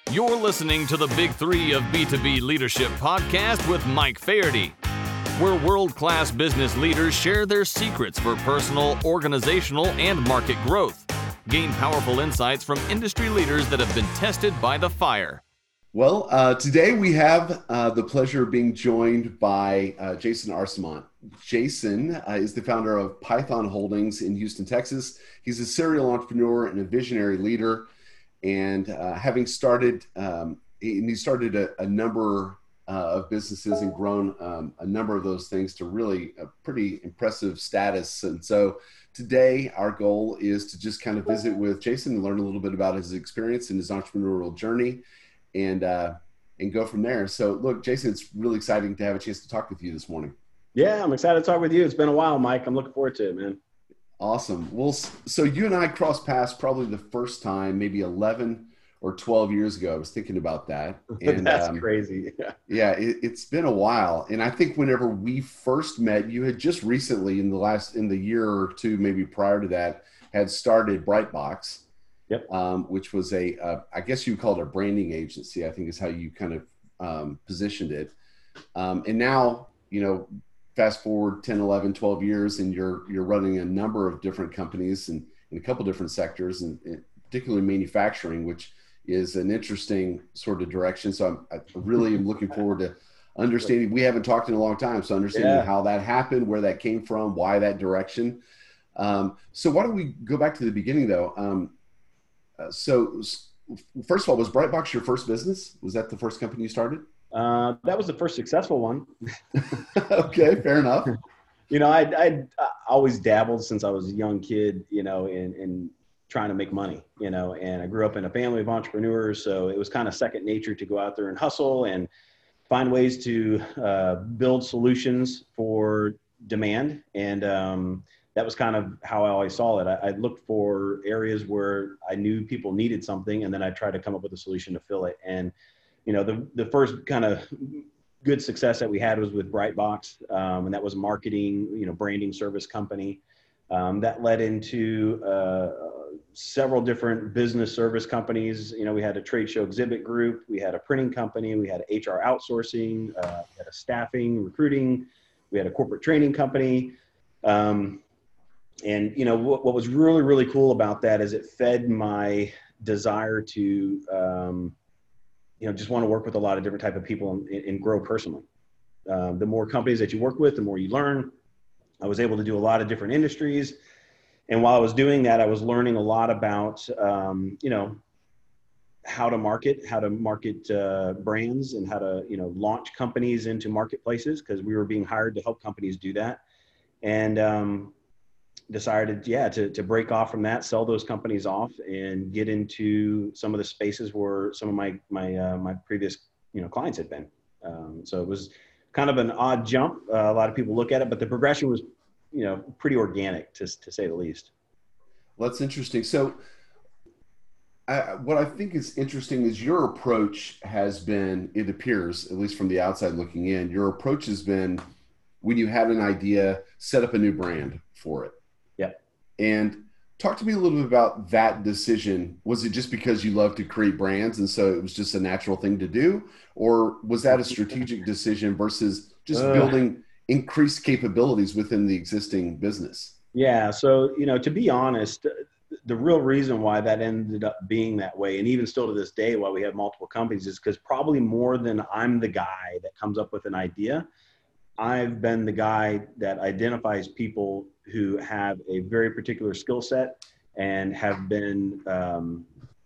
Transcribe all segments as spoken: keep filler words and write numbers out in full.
You're listening to the Big Three of B two B Leadership podcast with Mike Faherty, where world-class business leaders share their secrets for personal, organizational, and market growth. Gain powerful insights from industry leaders that have been tested by the fire. Well, uh, today we have uh, the pleasure of being joined by uh, Jason Arcemont. Jason uh, is the founder of Python Holdings in Houston, Texas. He's a serial entrepreneur and a visionary leader. And uh, having started, um, he, he started a, a number uh, of businesses and grown um, a number of those things to really a pretty impressive status. And so today our goal is to just kind of visit with Jason and learn a little bit about his experience and his entrepreneurial journey. and uh, and go from there. So look, Jason, it's really exciting to have a chance to talk with you this morning. Yeah, I'm excited to talk with you. It's been a while, Mike. I'm looking forward to it, man. Awesome. Well, so you and I crossed paths probably the first time, maybe eleven or twelve years ago. I was thinking about that. And That's um, crazy. Yeah, yeah it, it's been a while. And I think whenever we first met, you had just recently in the last, in the year or two, maybe prior to that, had started Brightbox. Yep. Um, which was a, uh, I guess you call it a branding agency, I think is how you kind of um, positioned it. Um, and now, you know, fast forward ten, eleven, twelve years, and you're you're running a number of different companies and in a couple different sectors, and, and particularly manufacturing, which is an interesting sort of direction. So I'm, I really am looking forward to understanding. We haven't talked in a long time, so understanding yeah. how that happened, where that came from, why that direction. Um, so why don't we go back to the beginning, though? Um, Uh, so first of all, was Brightbox your first business? Was that the first company you started? Uh, that was the first successful one. Okay, fair enough. You know, I I always dabbled since I was a young kid, you know, in, in trying to make money, you know, and I grew up in a family of entrepreneurs. So it was kind of second nature to go out there and hustle and find ways to uh, build solutions for demand. And, um, that was kind of how I always saw it. I, I looked for areas where I knew people needed something, and then I tried to come up with a solution to fill it. And, you know, the, the first kind of good success that we had was with Brightbox, um, and that was marketing, you know, branding service company. Um, that led into uh, several different business service companies. You know, we had a trade show exhibit group, we had a printing company, we had H R outsourcing, uh, we had a staffing, recruiting, we had a corporate training company. Um, And, you know, what, what was really, really cool about that is it fed my desire to, um, you know, just want to work with a lot of different type of people and, and grow personally. Um, the more companies that you work with, the more you learn. I was able to do a lot of different industries. And while I was doing that, I was learning a lot about, um, you know, how to market, how to market uh, brands and how to, you know, launch companies into marketplaces, because we were being hired to help companies do that. And, um, decided, yeah, to, to break off from that, sell those companies off and get into some of the spaces where some of my, my, uh, my previous, you know, clients had been. Um, so it was kind of an odd jump. Uh, a lot of people look at it, but the progression was, you know, pretty organic to, to say the least. Well, that's interesting. So I, what I think is interesting is your approach has been, it appears, at least from the outside looking in, your approach has been when you had an idea, set up a new brand for it. And talk to me a little bit about that decision. Was it just because you love to create brands and so it was just a natural thing to do? Or was that a strategic decision versus just uh, building increased capabilities within the existing business? Yeah. So, you know, to be honest, the real reason why that ended up being that way, and even still to this day, why we have multiple companies, is because probably more than I'm the guy that comes up with an idea, I've been the guy that identifies people who have a very particular skill set and have been um,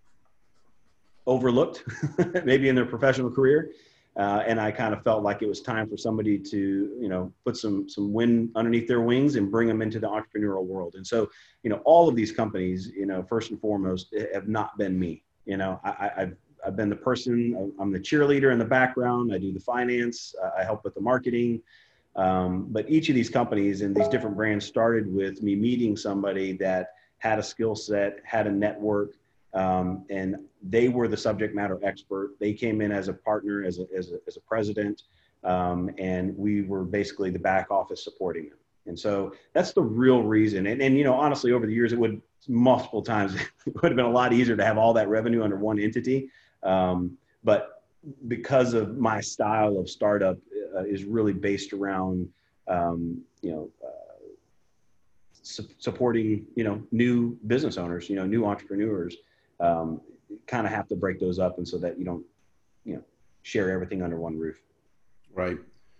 overlooked maybe in their professional career. Uh, and I kind of felt like it was time for somebody to, you know, put some, some wind underneath their wings and bring them into the entrepreneurial world. And so, you know, all of these companies, you know, first and foremost, have not been me. You know, I, I've, I've been the person, I'm the cheerleader in the background. I do the finance, uh, I help with the marketing. Um, but each of these companies and these different brands started with me meeting somebody that had a skill set, had a network, um, and they were the subject matter expert. They came in as a partner, as a, as a, as a president, um, and we were basically the back office supporting them. And so that's the real reason. And, and, you know, honestly, over the years, it would multiple times, it would have been a lot easier to have all that revenue under one entity. Um, but because of my style of startup uh, is really based around, um, you know, uh, su- supporting, you know, new business owners, you know, new entrepreneurs, um, kind of have to break those up. And so that you don't, you know, share everything under one roof. Right.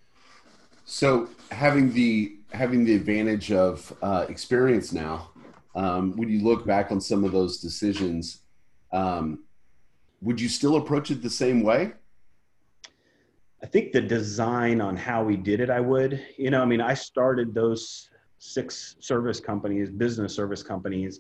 So having the having the advantage of uh, experience now, um, when you look back on some of those decisions, um, would you still approach it the same way? I think the design on how we did it, I would. You know, I mean, I started those six service companies, business service companies,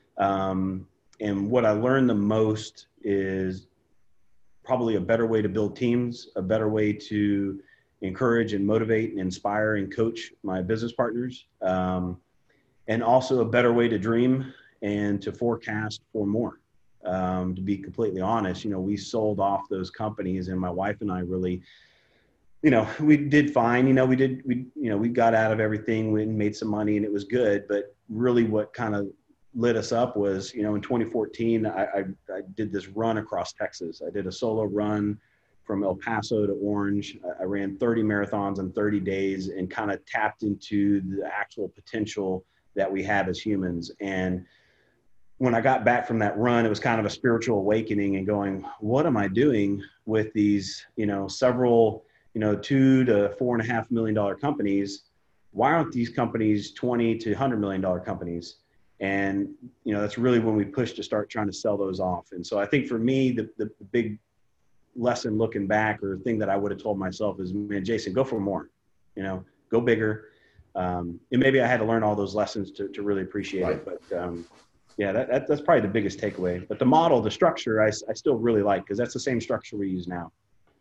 um, and what I learned the most is probably a better way to build teams, a better way to encourage and motivate and inspire and coach my business partners, um, and also a better way to dream and to forecast for more. Um, to be completely honest, you know, we sold off those companies, and my wife and I really, you know, we did fine. You know, we did, we, you know, we got out of everything, we made some money, and it was good. But really what kind of lit us up was, you know, in twenty fourteen, I, I, I did this run across Texas. I did a solo run from El Paso to Orange. I, I ran thirty marathons in thirty days and kind of tapped into the actual potential that we have as humans. And when I got back from that run, it was kind of a spiritual awakening and going, what am I doing with these, you know, several, you know, two to four and a half million dollar companies? Why aren't these companies twenty to one hundred million dollar companies? And, you know, that's really when we pushed to start trying to sell those off. And so I think for me, the, the big lesson looking back, or thing that I would have told myself is, man, Jason, go for more, you know, go bigger. Um, and maybe I had to learn all those lessons to, to really appreciate Right. it. But um, yeah, that, that, that's probably the biggest takeaway. But the model, the structure, I, I still really like, because that's the same structure we use now.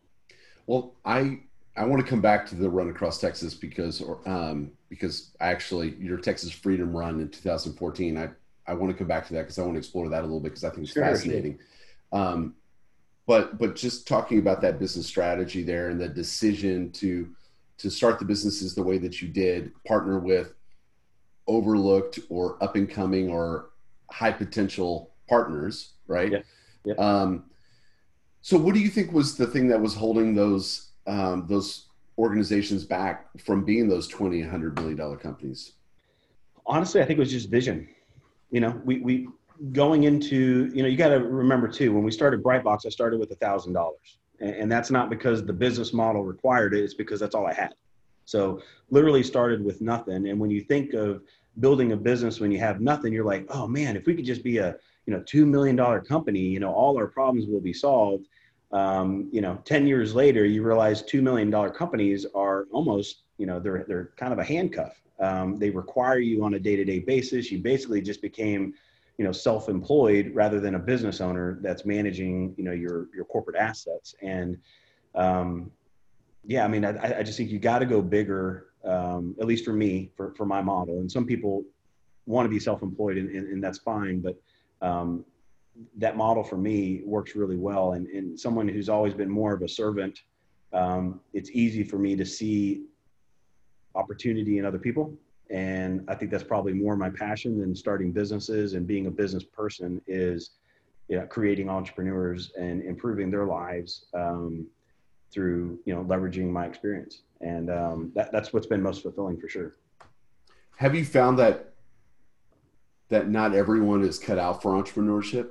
Well, I I want to come back to the run across Texas because um, because actually your Texas Freedom Run in two thousand fourteen, I, I want to come back to that because I want to explore that a little bit because I think it's Sure, fascinating. Um, but but just talking about that business strategy there and the decision to to start the businesses the way that you did, partner with overlooked or up and coming or high potential partners, right? Yeah. Yeah. Um, so what do you think was the thing that was holding those um, those organizations back from being those twenty, one hundred million dollar companies? Honestly, I think it was just vision. You know, we, we going into, you know, you got to remember too, when we started Brightbox, I started with a thousand dollars, and that's not because the business model required it. It's because that's all I had. So literally started with nothing. And when you think of building a business, when you have nothing, you're like, oh man, if we could just be a, you know, two million dollar company, you know, all our problems will be solved. Um, you know, ten years later, you realize two million dollar companies are almost, you know, they're, they're kind of a handcuff. Um, they require you on a day-to-day basis. You basically just became, you know, self-employed rather than a business owner that's managing, you know, your, your corporate assets. And, um, yeah, I mean, I, I just think you got to go bigger, um, at least for me, for, for my model. And some people want to be self-employed, and, and, and that's fine. But, um, that model for me works really well. And, and someone who's always been more of a servant, um, it's easy for me to see opportunity in other people. And I think that's probably more my passion than starting businesses and being a business person is, you know, creating entrepreneurs and improving their lives, um, through, you know, leveraging my experience. And um, that, that's what's been most fulfilling for sure. Have you found that that not everyone is cut out for entrepreneurship?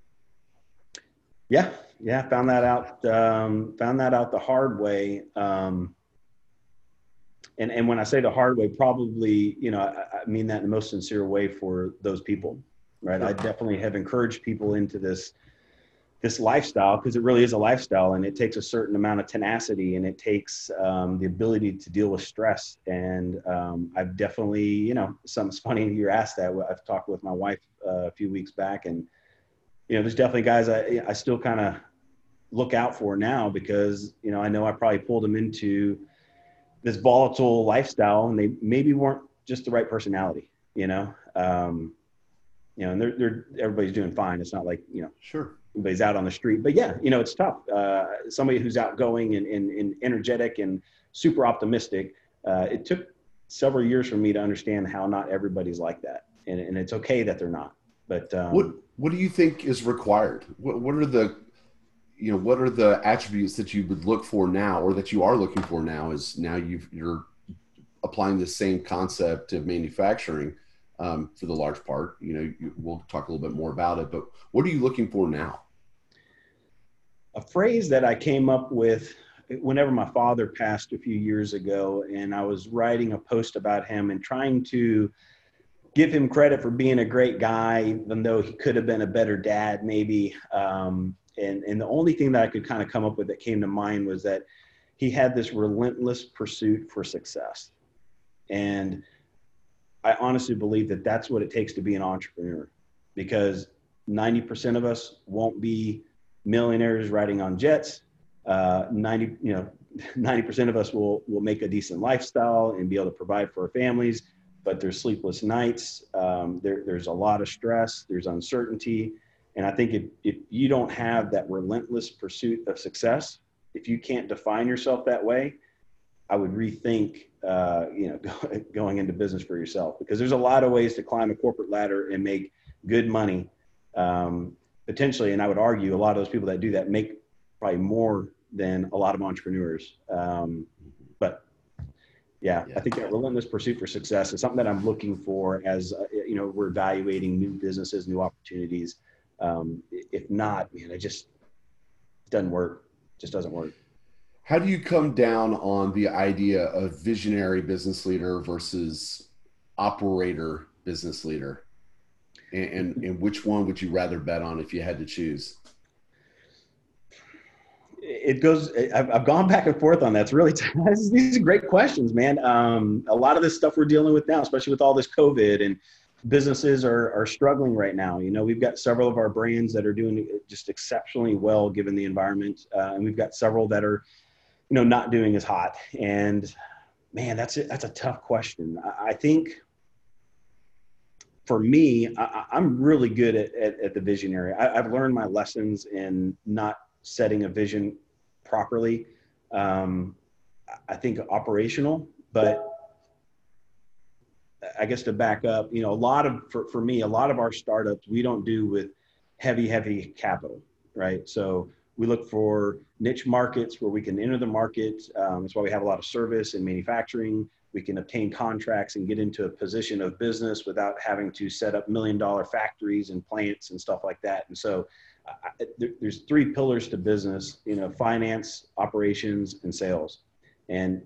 Yeah. Yeah. Found that out, um, found that out the hard way. Um, and, and when I say the hard way, probably, you know, I, I mean that in the most sincere way for those people, right? I definitely have encouraged people into this, this lifestyle, because it really is a lifestyle, and it takes a certain amount of tenacity, and it takes um, the ability to deal with stress. And um, I've definitely, you know, something's funny you asked that. I've talked with my wife uh, a few weeks back, and, you know, there's definitely guys I, I still kind of look out for now, because, you know, I know I probably pulled them into this volatile lifestyle, and they maybe weren't just the right personality, you know, um, you know, and they're, they're, everybody's doing fine. It's not like, you know, Sure, everybody's out on the street, but yeah, you know, it's tough. Uh, somebody who's outgoing and, and, and energetic and super optimistic. Uh, it took several years for me to understand how not everybody's like that. And, and it's okay that they're not, but um, what, what do you think is required? What, what are the, you know, what are the attributes that you would look for now, or that you are looking for now, is now you've, you're applying the same concept of manufacturing um, for the large part. You know, you, we'll talk a little bit more about it, but what are you looking for now? A phrase that I came up with whenever my father passed a few years ago, and I was writing a post about him and trying to give him credit for being a great guy, even though he could have been a better dad, maybe. Um, and, and the only thing that I could kind of come up with that came to mind was that he had this relentless pursuit for success. And I honestly believe that that's what it takes to be an entrepreneur, because ninety percent of us won't be millionaires riding on jets. Uh, ninety, you know, ninety percent of us will, will make a decent lifestyle and be able to provide for our families, but there's sleepless nights. Um, there, there's a lot of stress, there's uncertainty. And I think if, if you don't have that relentless pursuit of success, if you can't define yourself that way, I would rethink, uh, you know, go, going into business for yourself, because there's a lot of ways to climb a corporate ladder and make good money, um, potentially. And I would argue a lot of those people that do that make probably more than a lot of entrepreneurs. Um, but yeah, yeah, I think that relentless pursuit for success is something that I'm looking for as, uh, you know, we're evaluating new businesses, new opportunities. Um, if not, man, it just doesn't work. Just doesn't work. How do you come down on the idea of visionary business leader versus operator business leader? And, and, and which one would you rather bet on if you had to choose? It goes, I've, I've gone back and forth on that. It's really, these are great questions, man. Um, a lot of this stuff we're dealing with now, especially with all this COVID, and businesses are, are struggling right now. You know, we've got several of our brands that are doing just exceptionally well given the environment. Uh, and we've got several that are, you know, not doing as hot. And man, that's it. That's a tough question. I, I think for me, I, I'm really good at, at, at the visionary. I, I've learned my lessons in not setting a vision properly. Um, I think operational, but I guess to back up, you know, a lot of, for, for me, a lot of our startups, we don't do with heavy, heavy capital, right? So we look for niche markets where we can enter the market. Um, that's why we have a lot of service and manufacturing. We can obtain contracts and get into a position of business without having to set up million dollar factories and plants and stuff like that. And so I, there, there's three pillars to business, you know, finance, operations, and sales. And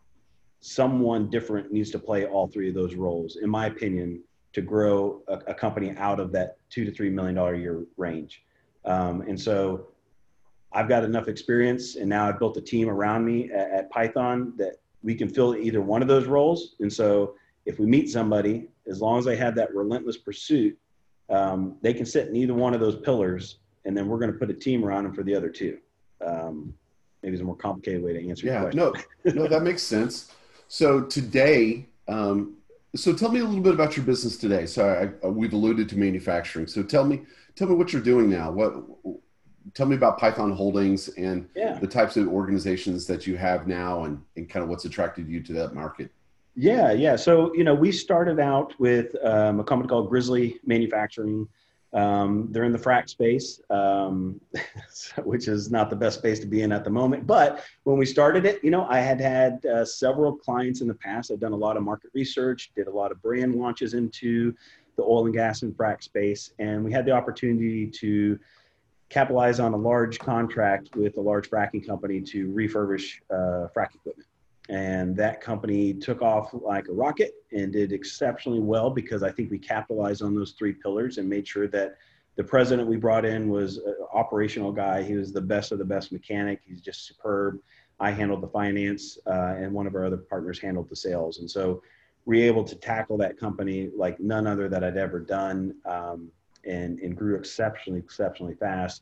someone different needs to play all three of those roles, in my opinion, to grow a, a company out of that two to three million dollar a year range. Um, and so I've got enough experience, and now I've built a team around me at, at Python that we can fill either one of those roles. And so if we meet somebody, as long as they have that relentless pursuit, um, they can sit in either one of those pillars, and then we're going to put a team around them for the other two. Um, maybe it's a more complicated way to answer yeah, your question. No, no, that makes sense. So today, um, so tell me a little bit about your business today. So I, we've alluded to manufacturing. So tell me, tell me what you're doing now. What, tell me about Python Holdings and yeah. the types of organizations that you have now, and, and kind of what's attracted you to that market. Yeah, yeah. So, you know, we started out with um, a company called Grizzly Manufacturing. Um, they're in the frac space, um, which is not the best space to be in at the moment. But when we started it, you know, I had had uh, several clients in the past. I'd done a lot of market research, did a lot of brand launches into the oil and gas and frac space. And we had the opportunity to capitalize on a large contract with a large fracking company to refurbish uh, frac equipment. And that company took off like a rocket and did exceptionally well, because I think we capitalized on those three pillars and made sure that the president we brought in was an operational guy. He was the best of the best mechanic. He's just superb. I handled the finance, uh, and one of our other partners handled the sales. And so we were able to tackle that company like none other that I'd ever done, um, and, and grew exceptionally, exceptionally fast.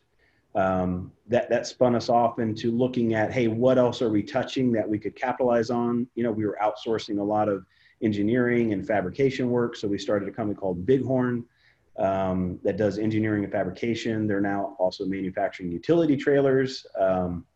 Um, that, that spun us off into looking at, hey, what else are we touching that we could capitalize on? You know, we were outsourcing a lot of engineering and fabrication work. So we started a company called Bighorn um, that does engineering and fabrication. They're now also manufacturing utility trailers. Um,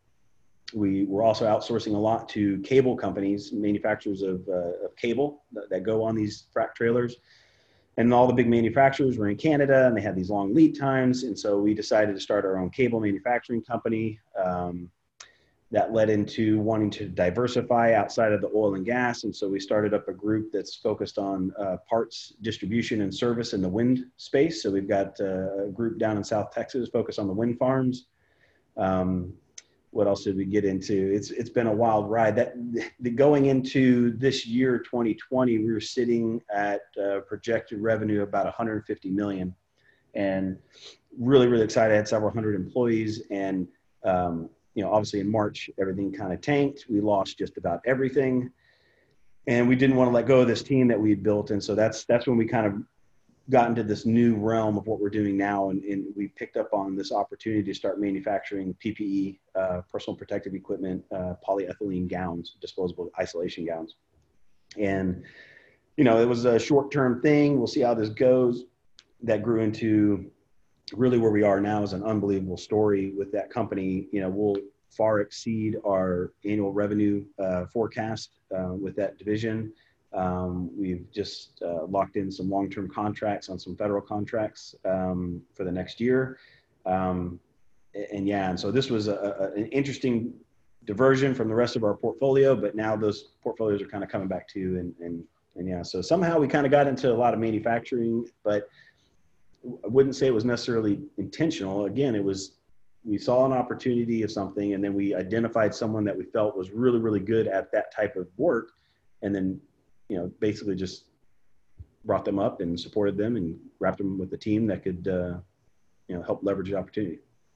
we were also outsourcing a lot to cable companies, manufacturers of, uh, of cable that, that go on these frac trailers. and all the big manufacturers were in Canada, and they had these long lead times. And so we decided to start our own cable manufacturing company. Um, that led into wanting to diversify outside of the oil and gas. And so we started up a group that's focused on uh, parts distribution and service in the wind space. So we've got uh, a group down in South Texas focused on the wind farms. Um, what else did we get into? It's It's been a wild ride. That the, going into this year, twenty twenty, we were sitting at uh, projected revenue of about one hundred fifty million, and really, really excited. I had several hundred employees, and um, you know, obviously in March, everything kind of tanked. We lost just about everything, and we didn't want to let go of this team that we had built. And so that's, that's when we kind of got into this new realm of what we're doing now. And, and we picked up on this opportunity to start manufacturing P P E, uh, personal protective equipment, uh, polyethylene gowns, disposable isolation gowns. And, you know, it was a short-term thing. We'll see how this goes. That grew into really where we are now is an unbelievable story with that company. You know, we'll far exceed our annual revenue uh, forecast uh, with that division. Um, we've just uh, locked in some long-term contracts on some federal contracts um, for the next year. Um, and yeah, and so this was a, a, an interesting diversion from the rest of our portfolio, but now those portfolios are kind of coming back to, and, and, and yeah, so somehow we kind of got into a lot of manufacturing, but I wouldn't say it was necessarily intentional. Again, it was, we saw an opportunity of something, and then we identified someone that we felt was really, really good at that type of work. And then, you know, basically just brought them up and supported them and wrapped them with a team that could, uh, you know, help leverage the opportunity.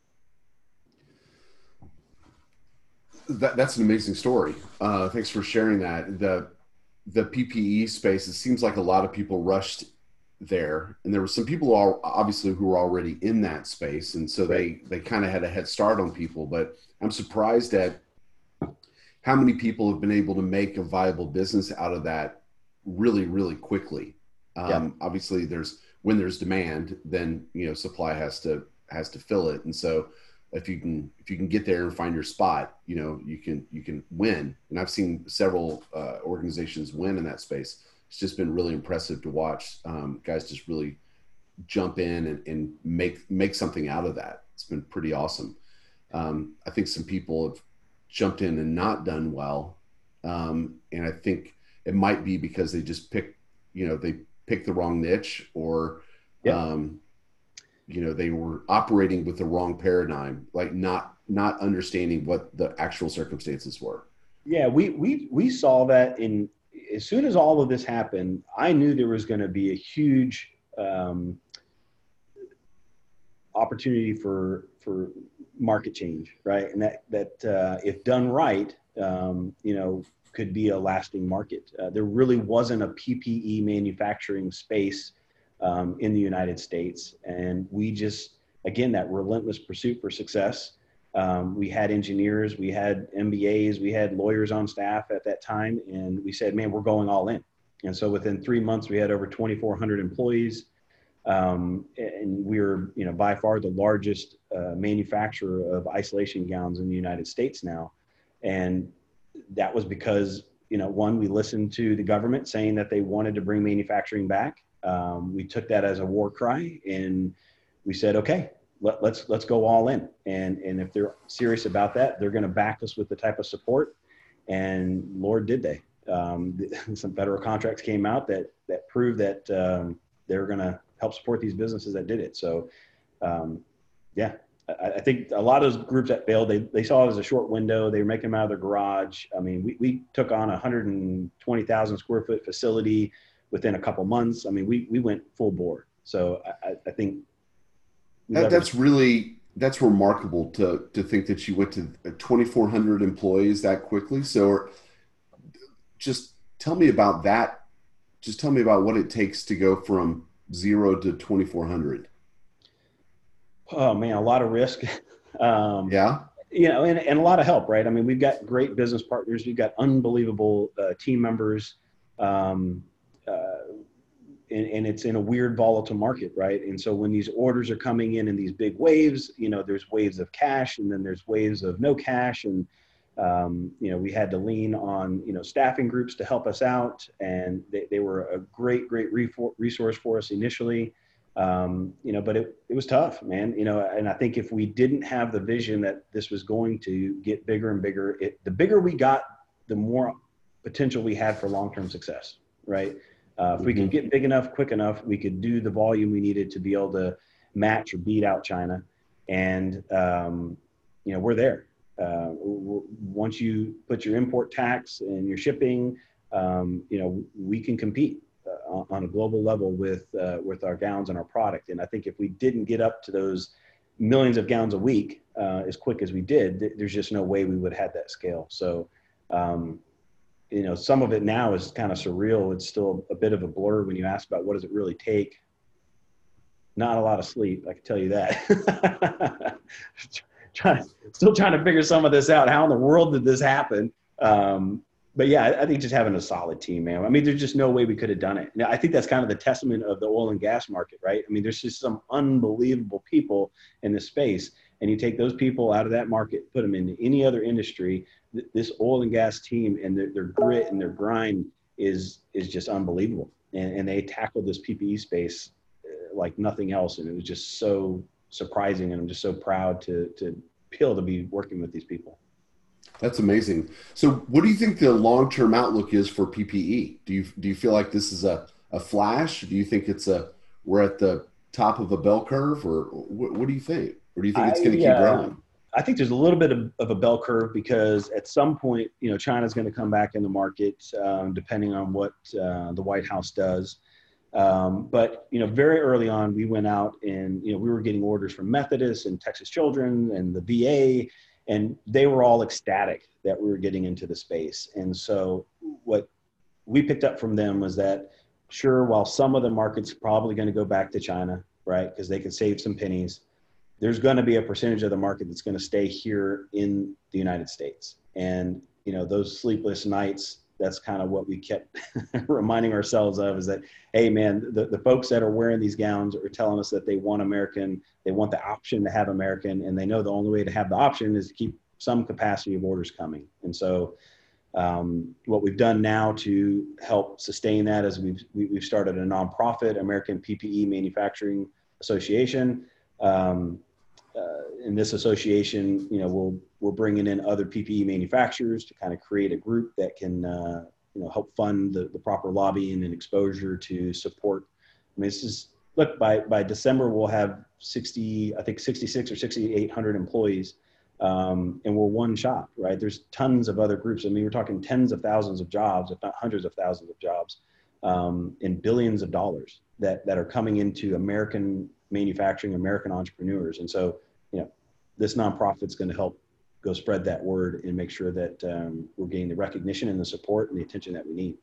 That, that's an amazing story. Uh, thanks for sharing that. The, the P P E space, it seems like a lot of people rushed there, and there were some people all obviously who were already in that space, and so they they kind of had a head start on people. But I'm surprised at how many people have been able to make a viable business out of that really, really quickly. Um, yeah. Obviously, there's when there's demand, then you know supply has to has to fill it, and so if you can if you can get there and find your spot, you know you can you can win. And I've seen several uh, organizations win in that space. It's just been really impressive to watch um, guys just really jump in and, and make make something out of that. It's been pretty awesome. Um, I think some people have jumped in and not done well, um, and I think it might be because they just picked, you know, they picked the wrong niche, or yeah. um, you know, they were operating with the wrong paradigm, like not not understanding what the actual circumstances were. Yeah, we we we saw that in. As soon as all of this happened, I knew there was going to be a huge um, opportunity for for market change, right? And that that uh, if done right, um, you know, could be a lasting market. Uh, there really wasn't a P P E manufacturing space um, in the United States, and we just, again, that relentless pursuit for success. Um, we had engineers, we had M B As, we had lawyers on staff at that time, and we said, man, we're going all in. And so within three months, we had over twenty-four hundred employees, um, and we were, you know, by far the largest uh, manufacturer of isolation gowns in the United States now. And that was because, you know, one, we listened to the government saying that they wanted to bring manufacturing back. Um, we took that as a war cry, and we said, okay, Let, let's let's go all in, and and if they're serious about that, they're going to back us with the type of support. And Lord, did they? Um, some federal contracts came out that that proved that um, they're going to help support these businesses that did it. So, um, yeah, I, I think a lot of those groups that failed, they they saw it as a short window. They were making them out of their garage. I mean, we we took on a hundred and twenty thousand square foot facility within a couple months. I mean, we we went full bore. So I, I think. That, that's really, that's remarkable to, to think that you went to twenty-four hundred employees that quickly. So just tell me about that. Just tell me about what it takes to go from zero to twenty-four hundred. Oh man, a lot of risk. um, yeah. You know, and, and a lot of help, right? I mean, we've got great business partners. We've got unbelievable uh, team members. Um, uh, And, and it's in a weird volatile market, right? And so when these orders are coming in in these big waves, you know, there's waves of cash, and then there's waves of no cash. And Um, you know, we had to lean on, you know, staffing groups to help us out, and they, they were a great, great resource for us initially. Um, you know, but it, it was tough, man, you know, and I think if we didn't have the vision that this was going to get bigger and bigger, it, the bigger we got, the more potential we had for long-term success, right? Uh, if mm-hmm. we could get big enough, quick enough, we could do the volume we needed to be able to match or beat out China. And, um, you know, we're there. Uh, once you put your import tax and your shipping, um, you know, we can compete uh, on a global level with uh, with our gowns and our product. And I think if we didn't get up to those millions of gowns a week uh, as quick as we did, th- there's just no way we would have had that scale. So, um, you know, some of it now is kind of surreal. It's still a bit of a blur when you ask about what does it really take. Not a lot of sleep, I can tell you that. Trying, still trying to figure some of this out. How in the world did this happen? Um, but yeah, I, I think just having a solid team, man. I mean, there's just no way we could have done it. Now, I think that's kind of the testament of the oil and gas market, right? I mean, there's just some unbelievable people in this space, and you take those people out of that market, put them into any other industry. Th- this oil and gas team and their, their grit and their grind is is just unbelievable. And, and they tackled this P P E space uh, like nothing else, and it was just so surprising, and I'm just so proud to to be able to be working with these people. That's amazing. So what do you think the long-term outlook is for P P E? Do you do you feel like this is a, a flash? Do you think it's a we're at the top of a bell curve, or what, what do you think? Or do you think it's going to keep uh, growing? I think there's a little bit of, of a bell curve, because at some point, you know, China's going to come back in the market, um, depending on what uh, the White House does. Um, but, you know, very early on, we went out and, you know, we were getting orders from Methodist and Texas Children and the V A, and they were all ecstatic that we were getting into the space. And so what we picked up from them was that, sure, while some of the market's probably going to go back to China, right, because they can save some pennies, there's going to be a percentage of the market that's going to stay here in the United States. And, you know, those sleepless nights, that's kind of what we kept reminding ourselves of, is that, hey, man, the, the folks that are wearing these gowns are telling us that they want American, they want the option to have American, and they know the only way to have the option is to keep some capacity of orders coming. And so um, what we've done now to help sustain that is we've, we've started a nonprofit, American P P E Manufacturing Association. Um, uh, in this association, you know, we'll, we're bringing in other P P E manufacturers to kind of create a group that can, uh, you know, help fund the, the proper lobbying and exposure to support. I mean, this is, look, by, by December, we'll have sixty, I think sixty-six or sixty-eight hundred employees. Um, and we're one shop, right? There's tons of other groups. I mean, we're talking tens of thousands of jobs, if not hundreds of thousands of jobs, um, and billions of dollars that, that are coming into American manufacturing, American entrepreneurs. And so, you know, this nonprofit's going to help go spread that word and make sure that um, we're getting the recognition and the support and the attention that we need.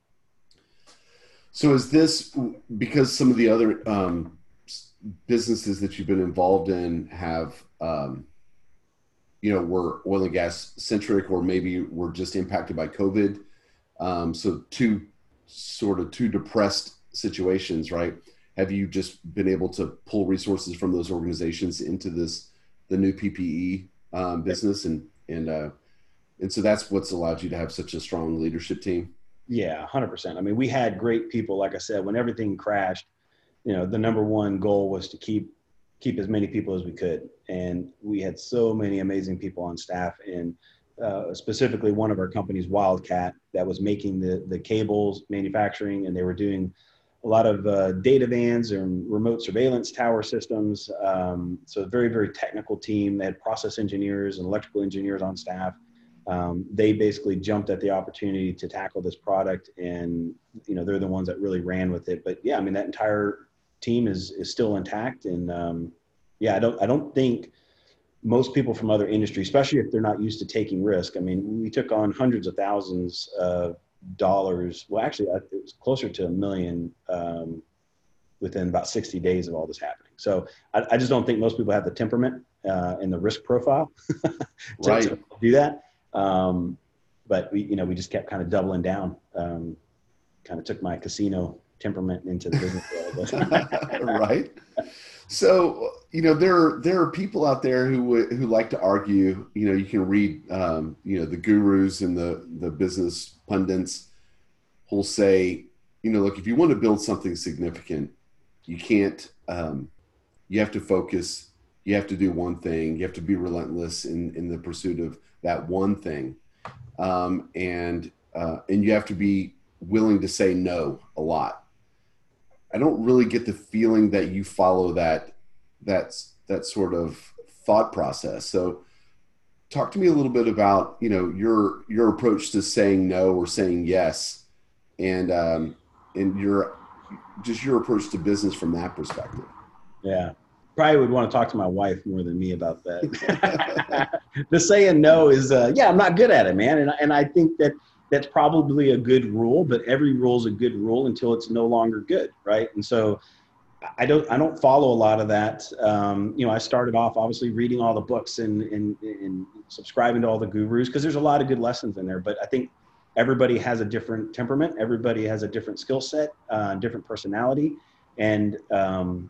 So is this because some of the other um, businesses that you've been involved in have, um, you know, were oil and gas centric, or maybe were just impacted by COVID? Um, so two sort of two depressed situations, right? Have you just been able to pull resources from those organizations into this, the new P P E um, business? And, and, uh, and so that's what's allowed you to have such a strong leadership team? Yeah, one hundred percent. I mean, we had great people. Like I said, when everything crashed, you know, the number one goal was to keep keep as many people as we could. And we had so many amazing people on staff, and uh, specifically one of our companies, Wildcat, that was making the, the cables manufacturing, and they were doing a lot of uh, data vans and remote surveillance tower systems. Um, so a very, very technical team. They had process engineers and electrical engineers on staff. Um, they basically jumped at the opportunity to tackle this product, and, you know, they're the ones that really ran with it. But yeah, I mean, that entire team is, is still intact. And um, yeah, I don't, I don't think most people from other industries, especially if they're not used to taking risk. I mean, we took on hundreds of thousands of dollars. Well, actually it was closer to a million um, within about sixty days of all this happening. So I, I just don't think most people have the temperament uh, and the risk profile to, right. to do that. Um, but we, you know, we just kept kind of doubling down, um, kind of took my casino temperament into the business world. Right. So, you know, there there are people out there who would- who like to argue. You know, you can read, um, you know, the gurus and the the business pundits who'll say, you know, look, if you want to build something significant, you can't. Um, you have to focus. You have to do one thing. You have to be relentless in in the pursuit of that one thing, um, and uh, and you have to be willing to say no a lot. I don't really get the feeling that you follow that that's that sort of thought process. So talk to me a little bit about, you know, your your approach to saying no or saying yes, and um, and your just your approach to business from that perspective. Yeah. Probably would want to talk to my wife more than me about that. The saying no is, uh, yeah, I'm not good at it, man. And, and I think that that's probably a good rule, but every rule is a good rule until it's no longer good, right? And so I don't I don't follow a lot of that. Um, you know, I started off obviously reading all the books and, and, and subscribing to all the gurus because there's a lot of good lessons in there. But I think everybody has a different temperament. Everybody has a different skill set, uh, different personality. And, um,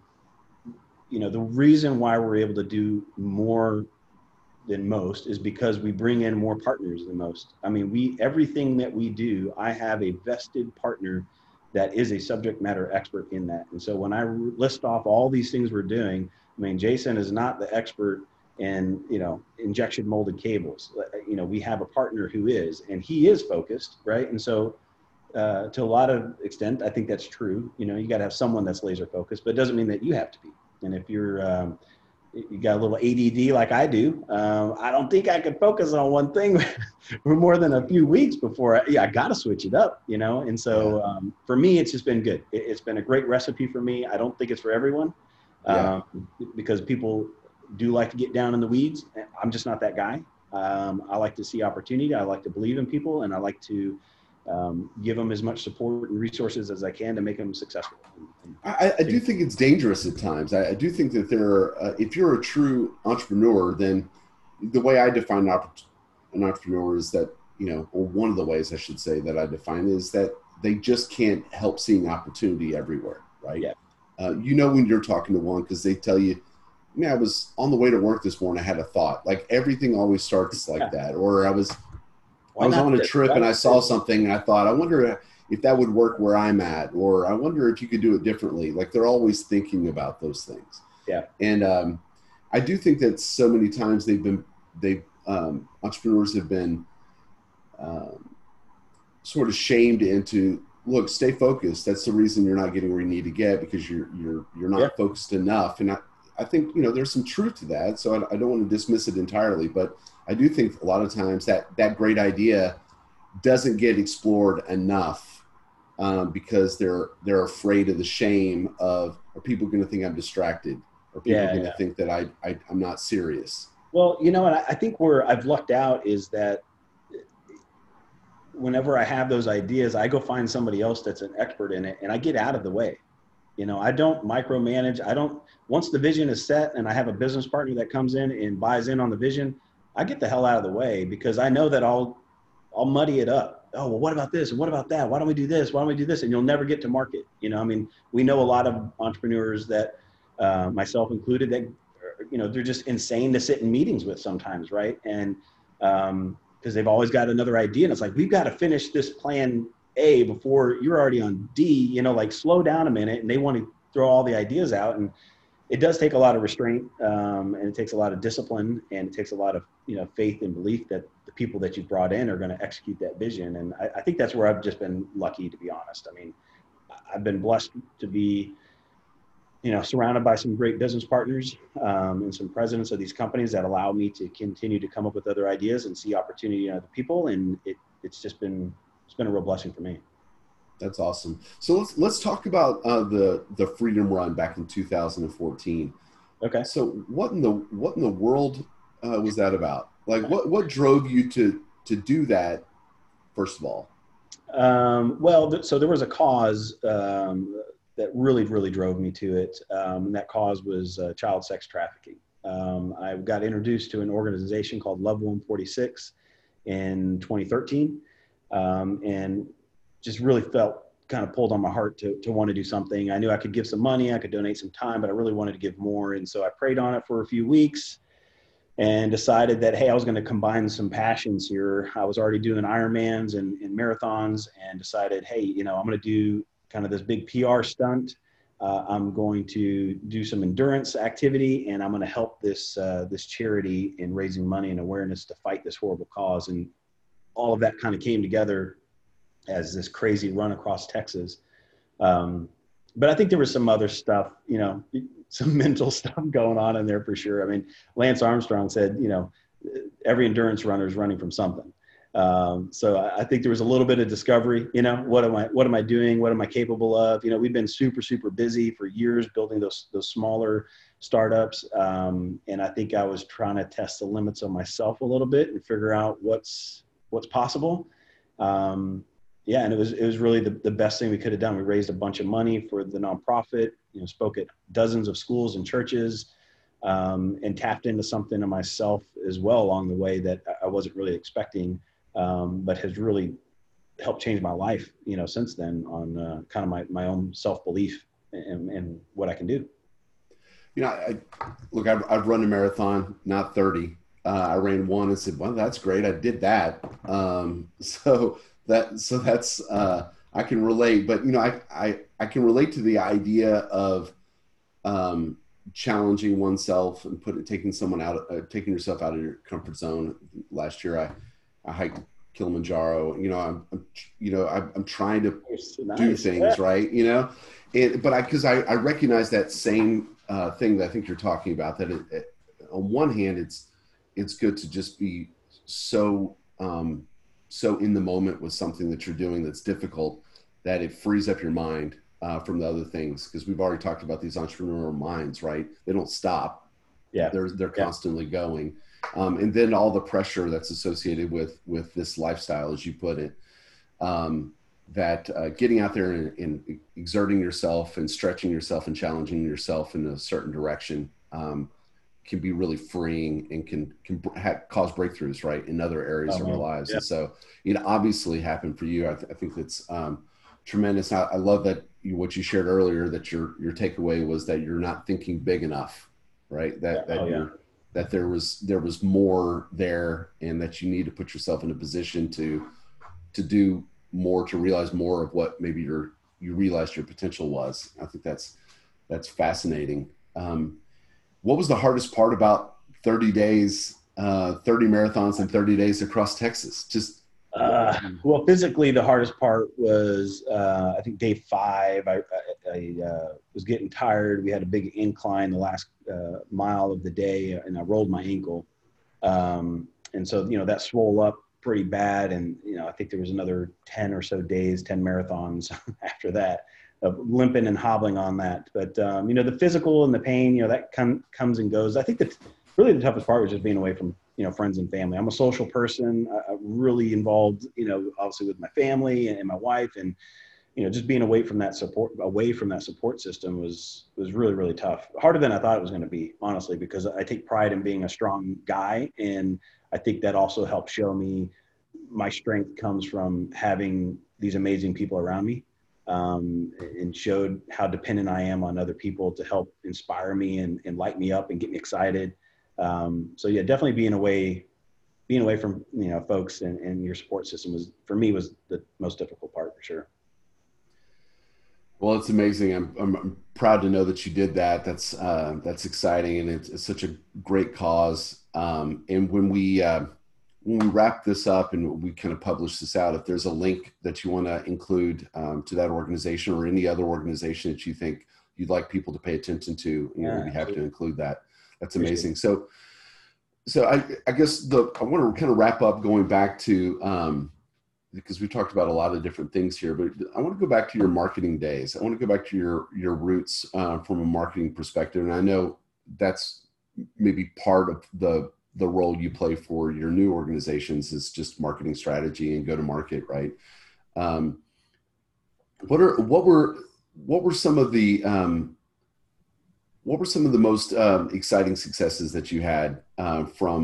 you know, the reason why we're able to do more than most is because we bring in more partners than most. I mean, we everything that we do, I have a vested partner that is a subject matter expert in that. And so when I list off all these things we're doing, I mean, Jason is not the expert in, you know, injection molded cables. You know, we have a partner who is, and he is focused, right? And so uh, to a lot of extent, I think that's true. You know, you got to have someone that's laser focused, but it doesn't mean that you have to be. And if you're, um, you got a little A D D like I do, um, I don't think I could focus on one thing for more than a few weeks before I, yeah, I got to switch it up, you know? And so um, for me, it's just been good. It, it's been a great recipe for me. I don't think it's for everyone um, yeah. because people do like to get down in the weeds. I'm just not that guy. Um, I like to see opportunity. I like to believe in people, and I like to um, give them as much support and resources as I can to make them successful. I, I do think it's dangerous at times. I, I do think that there are, uh, if you're a true entrepreneur, then the way I define an, opp- an entrepreneur is that, you know, or one of the ways I should say that I define is that they just can't help seeing opportunity everywhere, right? Yeah. Uh, you know, when you're talking to one, because they tell you, man, I was on the way to work this morning, I had a thought. Like everything always starts like yeah. that. Or I was, I was on a trip and I saw something and I thought, I wonder if that would work where I'm at, or I wonder if you could do it differently. Like they're always thinking about those things. Yeah. And um, I do think that so many times they've been, they um, entrepreneurs have been um, sort of shamed into, look, stay focused. That's the reason you're not getting where you need to get, because you're, you're, you're not yeah. focused enough. And I, I think, you know, there's some truth to that. So I, I don't want to dismiss it entirely, but I do think a lot of times that that great idea doesn't get explored enough. Um, because they're they're afraid of the shame of, are people going to think I'm distracted? Are people yeah, going to yeah. think that I, I I'm not serious? Well, you know, and I, I think where I've lucked out is that whenever I have those ideas, I go find somebody else that's an expert in it, and I get out of the way. You know, I don't micromanage. I don't. Once the vision is set, and I have a business partner that comes in and buys in on the vision, I get the hell out of the way, because I know that I'll I'll muddy it up. Oh, well, what about this? And what about that? Why don't we do this? Why don't we do this? And you'll never get to market. You know, I mean, we know a lot of entrepreneurs that, uh, myself included, that, you know, they're just insane to sit in meetings with sometimes, right? And um, because they've always got another idea. And it's like, we've got to finish this plan A before you're already on D, you know, like slow down a minute. And they want to throw all the ideas out. And it does take a lot of restraint, um, and it takes a lot of discipline, and it takes a lot of, you know, faith and belief that the people that you brought in are going to execute that vision. And I, I think that's where I've just been lucky, to be honest. I mean, I've been blessed to be, you know, surrounded by some great business partners, um, and some presidents of these companies that allow me to continue to come up with other ideas and see opportunity in other people. And it, it's just been, it's been a real blessing for me. That's awesome. So let's let's talk about uh, the the Freedom Run back in two thousand fourteen. Okay. So what in the what in the world uh, was that about? Like, what what drove you to to do that? First of all. Um, well, th- so there was a cause um, that really really drove me to it. Um, and that cause was uh, child sex trafficking. Um, I got introduced to an organization called Love one forty-six in twenty thirteen, um, and just really felt kind of pulled on my heart to, to want to do something. I knew I could give some money, I could donate some time, but I really wanted to give more. And so I prayed on it for a few weeks and decided that, hey, I was going to combine some passions here. I was already doing Ironmans and, and marathons, and decided, hey, you know, I'm going to do kind of this big P R stunt. Uh, I'm going to do some endurance activity, and I'm going to help this uh, this charity in raising money and awareness to fight this horrible cause. And all of that kind of came together as this crazy run across Texas. Um, but I think there was some other stuff, you know, some mental stuff going on in there for sure. I mean, Lance Armstrong said, you know, every endurance runner is running from something. Um, so I think there was a little bit of discovery, you know, what am I, what am I doing? What am I capable of? You know, we've been super, super busy for years building those, those smaller startups. Um, and I think I was trying to test the limits of myself a little bit and figure out what's, what's possible. Um, yeah. And it was, it was really the, the best thing we could have done. We raised a bunch of money for the nonprofit, you know, spoke at dozens of schools and churches, um, and tapped into something of myself as well along the way that I wasn't really expecting. Um, but has really helped change my life, you know, since then on uh, kind of my, my own self-belief and, and what I can do. You know, I, look, I've, I've run a marathon, not thirty. Uh, I ran one and said, well, that's great. I did that. Um, so that, so that's, uh, I can relate, but you know, I, I, I can relate to the idea of, um, challenging oneself and putting, taking someone out, uh, taking yourself out of your comfort zone. Last year, I, I hiked Kilimanjaro. You know, I'm, I'm you know, I'm, I'm trying to nice. do things yeah. right. You know, and but I because I, I recognize that same uh, thing that I think you're talking about. That it, it, on one hand, it's it's good to just be so um, so in the moment with something that you're doing that's difficult that it frees up your mind uh, from the other things. Because we've already talked about these entrepreneurial minds, right? They don't stop. Yeah, they're they're yeah. constantly going. Um, and then all the pressure that's associated with, with this lifestyle, as you put it, um, that uh, getting out there and, and exerting yourself and stretching yourself and challenging yourself in a certain direction um, can be really freeing and can, can ha- cause breakthroughs, right, in other areas uh-huh. of our lives. Yeah. And so it obviously happened for you. I, th- I think that's um, tremendous. I, I love that you, what you shared earlier, that your, your takeaway was that you're not thinking big enough, right? That, yeah. that oh, you're, yeah. that there was there was more there, and that you need to put yourself in a position to to do more, to realize more of what maybe your you realized your potential was. I think that's that's fascinating. Um, what was the hardest part about thirty days, uh, thirty marathons and thirty days across Texas? Just uh, well, physically, the hardest part was uh, I think day five. I, I, I uh, was getting tired. We had a big incline the last uh, mile of the day, and I rolled my ankle, um, and so you know that swole up pretty bad. And you know I think there was another ten or so days, ten marathons after that, of limping and hobbling on that. But um, you know the physical and the pain, you know that com- comes and goes. I think that really the toughest part was just being away from you know friends and family. I'm a social person. I'm really involved, you know, obviously with my family and, and my wife, and you know, just being away from that support, away from that support system was, was really, really tough. Harder than I thought it was going to be, honestly, because I take pride in being a strong guy. And I think that also helped show me my strength comes from having these amazing people around me, um, and showed how dependent I am on other people to help inspire me and, and light me up and get me excited. Um, so yeah, definitely being away, being away from, you know, folks and, and your support system was, for me, was the most difficult part for sure. Well, it's amazing. I'm, I'm proud to know that you did that. That's uh, that's exciting, and it's, it's such a great cause. Um, and when we uh, when we wrap this up and we kind of publish this out, if there's a link that you want to include um, to that organization or any other organization that you think you'd like people to pay attention to, you yeah, know, we'd be happy to include that. That's amazing. So, so I, I guess the I want to kind of wrap up going back to. Um, because we talked about a lot of different things here, but I want to go back to your marketing days. I want to go back to your, your roots uh, from a marketing perspective. And I know that's maybe part of the, the role you play for your new organizations is just marketing strategy and go to market, right? Um, what are, what were, what were some of the, um, what were some of the most um, exciting successes that you had uh, from,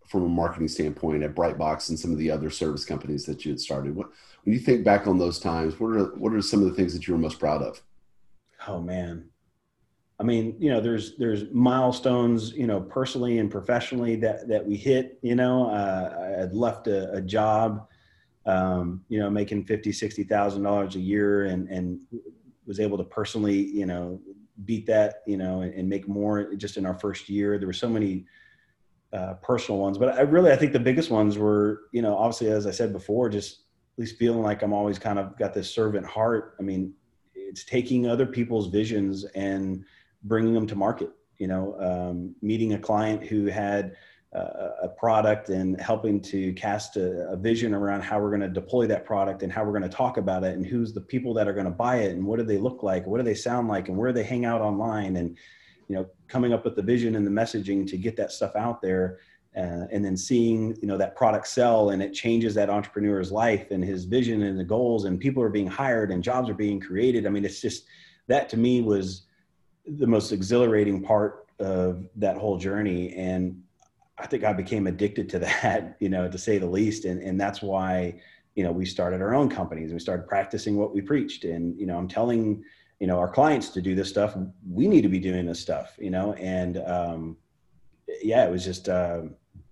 from a marketing standpoint at Brightbox and some of the other service companies that you had started? What, when you think back on those times, what are what are some of the things that you were most proud of? Oh man. I mean, you know, there's, there's milestones, you know, personally and professionally that, that we hit, you know, uh, I had left a, a job, um, you know, making fifty, sixty thousand dollars a year and, and was able to personally, you know, beat that, you know, and, and make more just in our first year. There were so many uh, personal ones, but I really, I think the biggest ones were, you know, obviously, as I said before, just at least feeling like I'm always kind of got this servant heart. I mean, it's taking other people's visions and bringing them to market, you know, um, meeting a client who had uh, a product and helping to cast a, a vision around how we're going to deploy that product and how we're going to talk about it and who's the people that are going to buy it and what do they look like, what do they sound like and where they hang out online, and, you know, coming up with the vision and the messaging to get that stuff out there. Uh, and then seeing, you know, that product sell and it changes that entrepreneur's life and his vision and the goals, and people are being hired and jobs are being created. I mean, it's just, that to me was the most exhilarating part of that whole journey. And I think I became addicted to that, you know, to say the least. And, and that's why, you know, we started our own companies. We started practicing what we preached. And, you know, I'm telling, you know, our clients to do this stuff. We need to be doing this stuff, you know, and um, yeah, it was just, uh,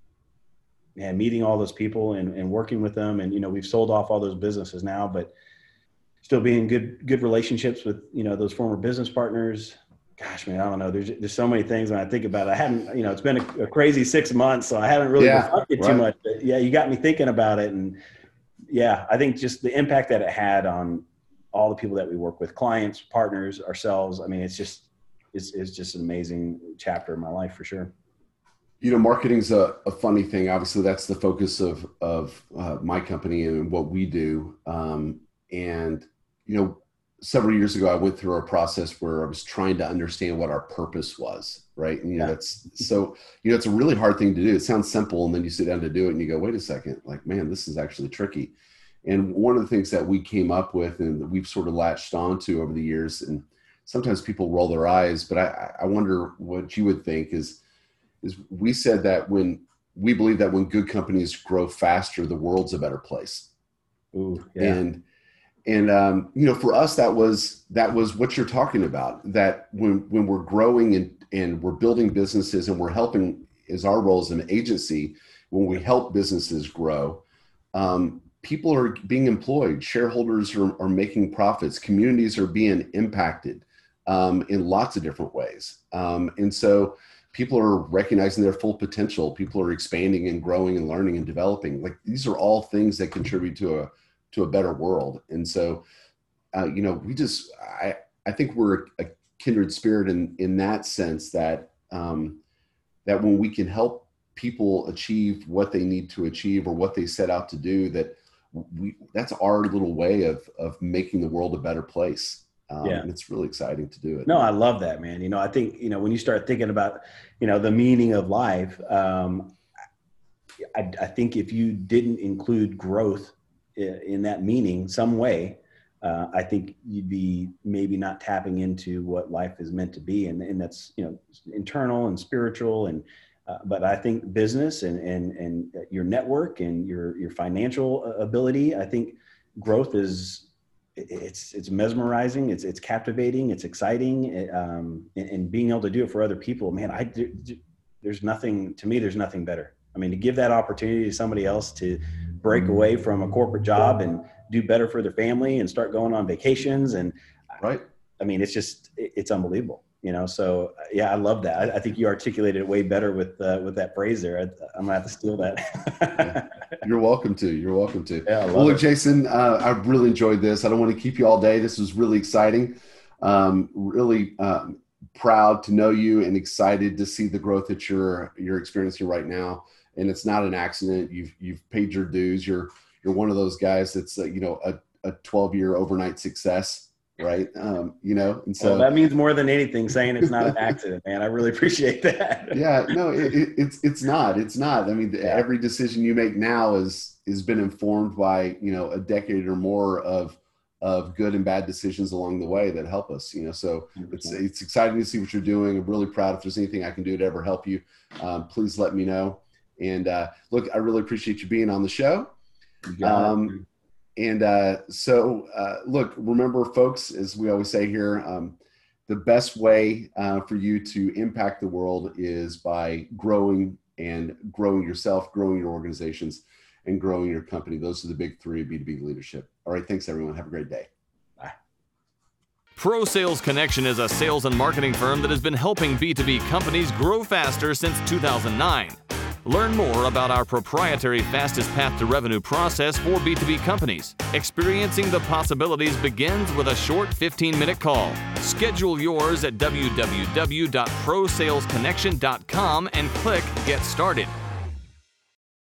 yeah, meeting all those people and, and working with them. And, you know, we've sold off all those businesses now, but still being good, good relationships with, you know, those former business partners. Gosh, man, I don't know. There's there's so many things when I think about it. I hadn't, you know, it's been a, a crazy six months, so I haven't really Yeah, reflected right. too much. But yeah, you got me thinking about it. And yeah, I think just the impact that it had on all the people that we work with, clients, partners, ourselves. I mean, it's just, it's, it's just an amazing chapter in my life for sure. You know, marketing's a, a funny thing. Obviously, that's the focus of of uh, my company and what we do. Um, and, you know, several years ago, I went through a process where I was trying to understand what our purpose was, right? And, you know, Yeah. that's, so, you know, it's a really hard thing to do. It sounds simple. And then you sit down to do it and you go, wait a second, like, man, this is actually tricky. And one of the things that we came up with and that we've sort of latched onto over the years, and sometimes people roll their eyes, but I, I wonder what you would think is, is we said that when we believe that when good companies grow faster, the world's a better place. Ooh, yeah. And, and, um, you know, for us, that was, that was what you're talking about, that when, when we're growing and, and we're building businesses and we're helping, is our role as an agency, when we help businesses grow, um, people are being employed, shareholders are, are making profits, communities are being impacted um, in lots of different ways. Um, and so people are recognizing their full potential. People are expanding and growing and learning and developing. Like, these are all things that contribute to a, to a better world. And so, uh, you know, we just, I, I think we're a kindred spirit in, in that sense that, um, that when we can help people achieve what they need to achieve or what they set out to do, that we, that's our little way of, of making the world a better place. Um, Yeah. And it's really exciting to do it. No, I love that, man. You know, I think, you know, when you start thinking about, you know, the meaning of life, um, I, I think if you didn't include growth in, in that meaning some way, uh, I think you'd be maybe not tapping into what life is meant to be. And, and that's, you know, internal and spiritual. And, uh, but I think business and, and, and your network and your, your financial ability, I think growth is, it's, it's mesmerizing. It's, it's captivating. It's exciting. Um, and, and being able to do it for other people, man, I do, there's nothing, to me, there's nothing better. I mean, to give that opportunity to somebody else to break away from a corporate job and do better for their family and start going on vacations. And Right. I mean, it's just, it's unbelievable, you know? So yeah, I love that. I, I think you articulated it way better with, uh, with that phrase there. I, I'm gonna have to steal that. Yeah. You're welcome to, you're welcome to. Yeah, I love well, look, it. Jason, uh, I've really enjoyed this. I don't want to keep you all day. This was really exciting. Um, really, um, proud to know you and excited to see the growth that you're, you're experiencing right now. And it's not an accident. You've, you've paid your dues. You're, you're one of those guys that's, uh, you know, a, a twelve year overnight success, right? Um, you know, and so well, that means more than anything saying it's not an accident, man. I really appreciate that. yeah, no, it, it, it's, it's not, it's not. I mean, Yeah. every decision you make now is, has been informed by, you know, a decade or more of, of good and bad decisions along the way that help us, you know, so it's, it's exciting to see what you're doing. I'm really proud. If there's anything I can do to ever help you, um, please let me know. And uh, look, I really appreciate you being on the show. You got Um, and uh, so, uh, look, remember, folks, as we always say here, um, the best way uh, for you to impact the world is by growing and growing yourself, growing your organizations, and growing your company. Those are the big three of B two B leadership. All right, thanks, everyone. Have a great day. Bye. Pro Sales Connection is a sales and marketing firm that has been helping B two B companies grow faster since two thousand nine. Learn more about our proprietary fastest path to revenue process for B two B companies. Experiencing the possibilities begins with a short fifteen minute call. Schedule yours at w w w dot pro sales connection dot com and click Get Started.